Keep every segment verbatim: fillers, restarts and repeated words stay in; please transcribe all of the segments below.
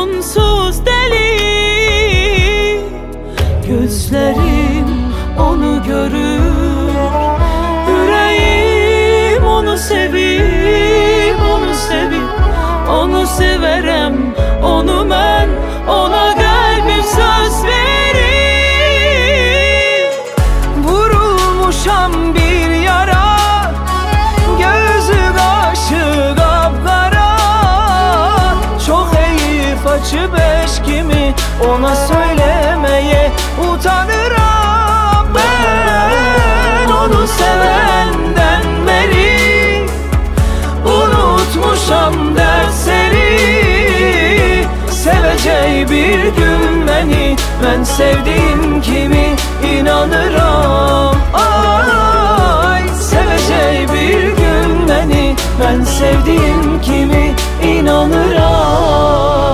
onsuz deli. Gözlerim onu görür, yüreğim onu sevir, onu sevir, onu severem, onu ben, ona kalbim söz verir. Vurulmuşam bir yara, gözü kaşı kapkara, çok heyif açı beş kimi, ona söylemeye utanırım. Ben onu sevenden beri unutmuşam dersleri. Seveceği bir gün beni, ben sevdiğim kimi inanırım. Ay, seveceği bir gün beni, ben sevdiğim kimi inanırım.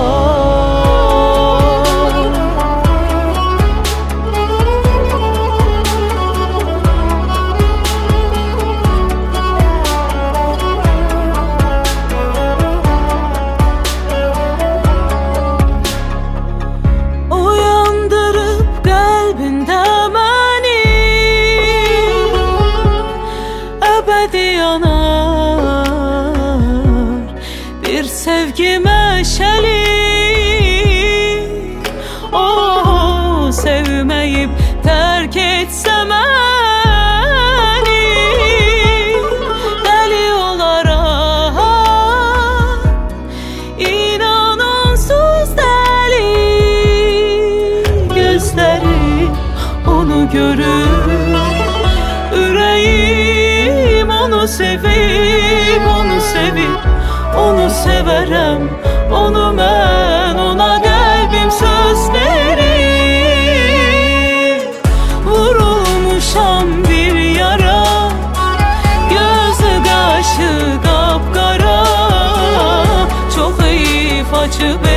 Yanar bir sevgi meşeli. Oh, sevmeyip terk etsem beni, deli olarak, inan onsuz deli. Gözlerim onu görür, yüreğim onu sevip, onu sevip, onu severem, onu ben, ona kalbim söz verir. Vurulmuşam bir yara, gözü kaşı kapkara, çok heyif açı